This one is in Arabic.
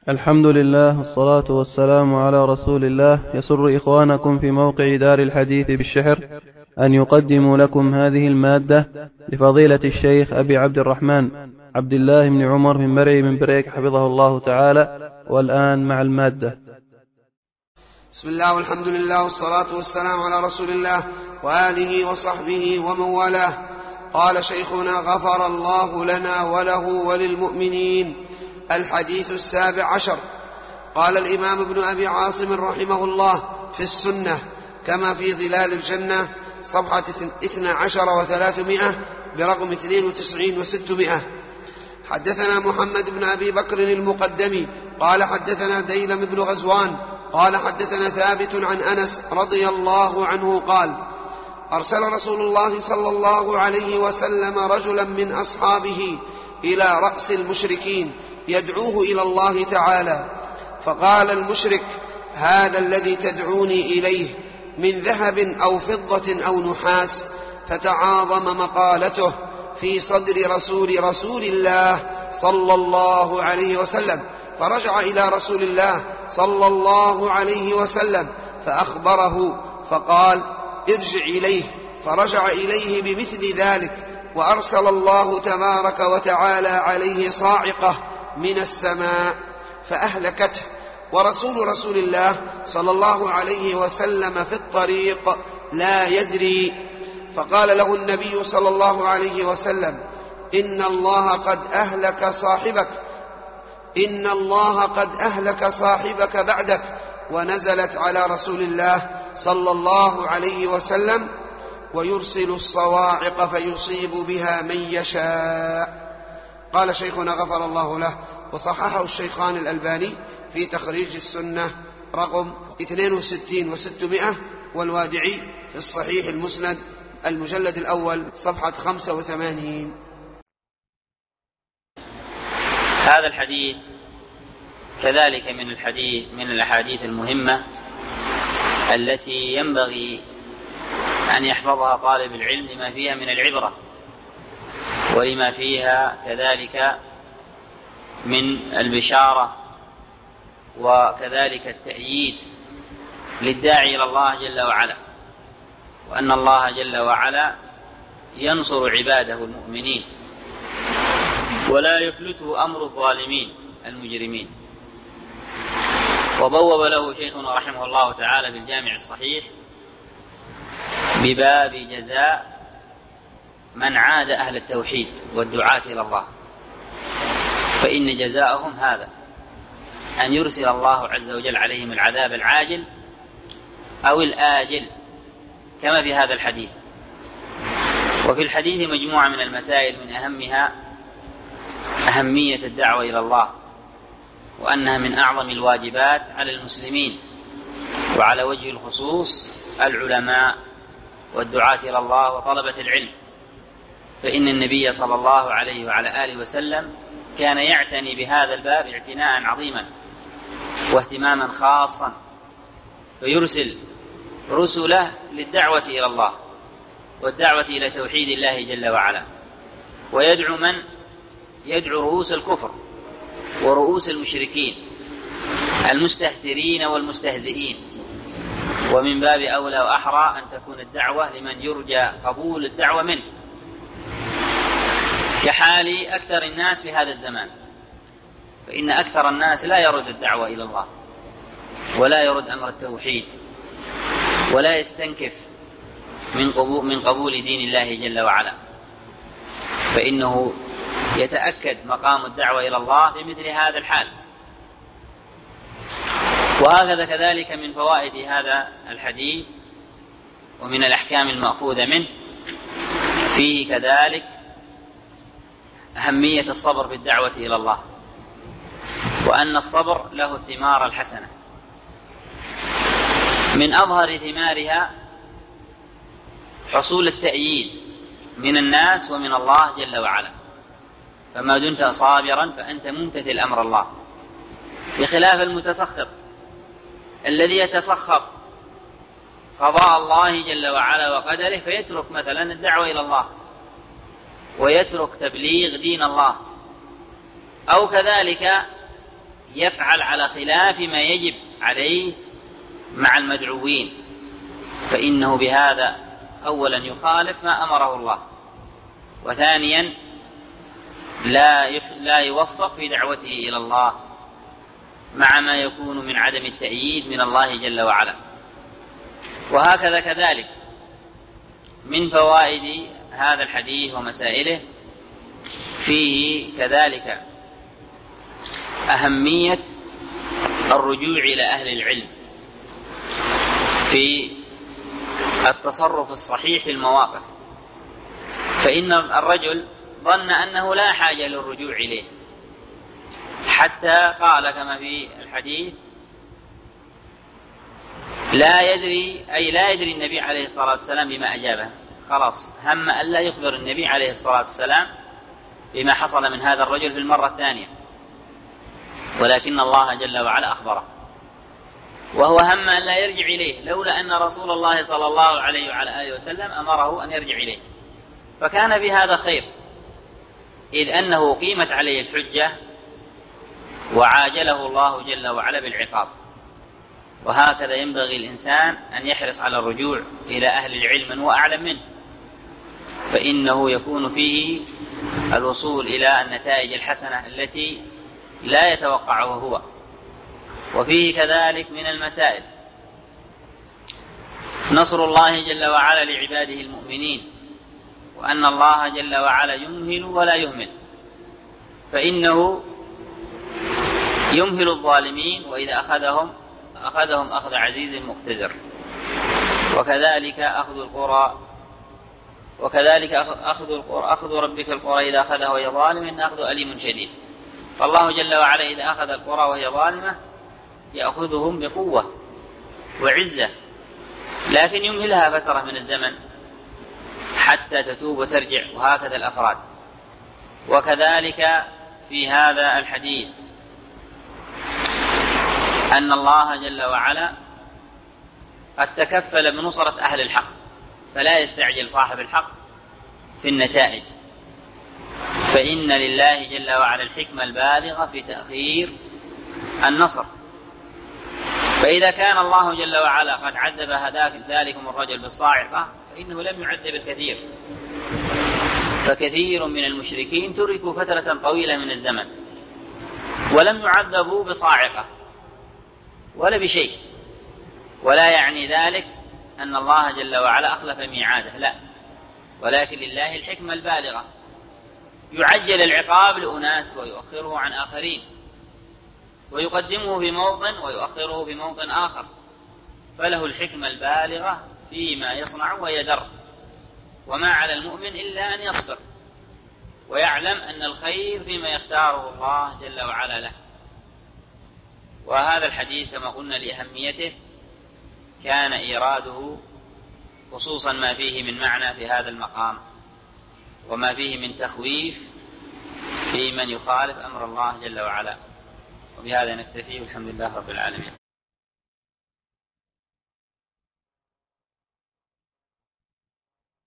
الحمد لله والصلاة والسلام على رسول الله. يسر إخوانكم في موقع دار الحديث بالشحر أن يقدموا لكم هذه المادة لفضيلة الشيخ أبي عبد الرحمن عبد الله بن عمر بن مرعي بن بريك حفظه الله تعالى. والآن مع المادة. بسم الله والحمد لله والصلاة والسلام على رسول الله وآله وصحبه ومن والاه. قال شيخنا غفر الله لنا وله وللمؤمنين. الحديث 17. قال الإمام ابن أبي عاصم رحمه الله في السنة كما في ظلال الجنة صفحة 12 و300 برقم 92 و600. حدثنا محمد بن أبي بكر المقدمي قال حدثنا ديلم بن غزوان قال حدثنا ثابت عن أنس رضي الله عنه قال أرسل رسول الله صلى الله عليه وسلم رجلا من أصحابه إلى رأس المشركين يدعوه إلى الله تعالى، فقال المشرك: هذا الذي تدعوني إليه من ذهب أو فضة أو نحاس؟ فتعاظم مقالته في صدر رسول الله صلى الله عليه وسلم، فرجع إلى رسول الله صلى الله عليه وسلم فأخبره فقال: ارجع إليه. فرجع إليه بمثل ذلك، وأرسل الله تبارك وتعالى عليه صاعقة من السماء فأهلكته، ورسول الله صلى الله عليه وسلم في الطريق لا يدري. فقال له النبي صلى الله عليه وسلم: إن الله قد أهلك صاحبك بعدك. ونزلت على رسول الله صلى الله عليه وسلم: ويرسل الصواعق فيصيب بها من يشاء. قال شيخنا غفر الله له وصححه الشيخان الألباني في تخريج السنة رقم 62 و600، والوادعي في الصحيح المسند المجلد الأول صفحة 85. هذا الحديث كذلك من الأحاديث المهمة التي ينبغي أن يحفظها طالب العلم لما فيها من العبرة، ولما فيها كذلك من البشارة، وكذلك التأييد للداعي إلى الله جل وعلا، وأن الله جل وعلا ينصر عباده المؤمنين ولا يفلته أمر الظالمين المجرمين. وبوب له شيخنا رحمه الله تعالى في الجامع الصحيح بباب جزاء من عاد أهل التوحيد والدعاة إلى الله، فإن جزاءهم هذا: أن يرسل الله عز وجل عليهم العذاب العاجل أو الآجل كما في هذا الحديث. وفي الحديث مجموعة من المسائل من أهمها أهمية الدعوة إلى الله، وأنها من أعظم الواجبات على المسلمين، وعلى وجه الخصوص العلماء والدعاة إلى الله وطلبة العلم، فإن النبي صلى الله عليه وعلى آله وسلم كان يعتني بهذا الباب اعتناء عظيما واهتماما خاصا، فيرسل رسله للدعوة إلى الله والدعوة إلى توحيد الله جل وعلا، ويدعو من؟ يدعو رؤوس الكفر ورؤوس المشركين المستهترين والمستهزئين. ومن باب أولى وأحرى أن تكون الدعوة لمن يرجى قبول الدعوة منه، كحال أكثر الناس في هذا الزمان، فإن أكثر الناس لا يرد الدعوة إلى الله، ولا يرد أمر التوحيد، ولا يستنكف من قبول دين الله جل وعلا، فإنه يتأكد مقام الدعوة إلى الله بمثل هذا الحال. وهكذا كذلك من فوائد هذا الحديث ومن الأحكام المأخوذة منه فيه كذلك أهمية الصبر بالدعوة إلى الله، وأن الصبر له الثمار الحسنة، من أظهر ثمارها حصول التأييد من الناس ومن الله جل وعلا، فما دمت صابرا فأنت ممتثل أمر الله، بخلاف المتسخط الذي يتسخط قضاء الله جل وعلا وقدره فيترك مثلا الدعوة إلى الله ويترك تبليغ دين الله، أو كذلك يفعل على خلاف ما يجب عليه مع المدعوين، فإنه بهذا أولا يخالف ما أمره الله، وثانيا لا يوفق في دعوته إلى الله، مع ما يكون من عدم التأييد من الله جل وعلا. وهكذا كذلك من فوائد هذا الحديث ومسائله فيه كذلك أهمية الرجوع إلى أهل العلم في التصرف الصحيح في المواقف، فإن الرجل ظن أنه لا حاجة للرجوع إليه، حتى قال كما في الحديث لا يدري النبي عليه الصلاة والسلام بما أجابه، خلاص هم أن لا يخبر النبي عليه الصلاة والسلام بما حصل من هذا الرجل في المرة الثانية، ولكن الله جل وعلا أخبره، وهو هم أن لا يرجع إليه لولا أن رسول الله صلى الله عليه وعلى آله وسلم أمره أن يرجع إليه، فكان بهذا خير، إذ أنه قيمت عليه الحجة وعاجله الله جل وعلا بالعقاب. وهكذا ينبغي الإنسان أن يحرص على الرجوع إلى أهل العلم من هو أعلم منه، فإنه يكون فيه الوصول إلى النتائج الحسنة التي لا يتوقعها هو. وفيه كذلك من المسائل نصر الله جل وعلا لعباده المؤمنين، وأن الله جل وعلا يمهل ولا يهمل، فإنه يمهل الظالمين وإذا أخذهم أخذ عزيز مقتدر، وكذلك أخذ ربك القرى إذا أخذها وهي ظالمة إن أخذ أليم شديد. فالله جل وعلا إذا أخذ القرى وهي ظالمة يأخذهم بقوة وعزة، لكن يمهلها فترة من الزمن حتى تتوب وترجع، وهكذا الأفراد. وكذلك في هذا الحديث أن الله جل وعلا قد تكفل بنصرة أهل الحق، فلا يستعجل صاحب الحق في النتائج، فإن لله جل وعلا الحكمة البالغة في تأخير النصر. فإذا كان الله جل وعلا قد عذب ذلكم الرجل بالصاعقة، فإنه لم يعذب الكثير، فكثير من المشركين تركوا فترة طويلة من الزمن ولم يعذبوا بصاعقة ولا بشيء، ولا يعني ذلك أن الله جل وعلا أخلف ميعاده، لا، ولكن لله الحكمة البالغة، يعجل العقاب لأناس ويؤخره عن آخرين، ويقدمه في موطن ويؤخره في موطن آخر، فله الحكمة البالغة فيما يصنع ويدر، وما على المؤمن إلا أن يصبر ويعلم أن الخير فيما يختاره الله جل وعلا له. وهذا الحديث كما قلنا لأهميته كان إيراده خصوصا ما فيه من معنى في هذا المقام، وما فيه من تخويف في من يخالف أمر الله جل وعلا. وبهذا نكتفي، والحمد لله رب العالمين.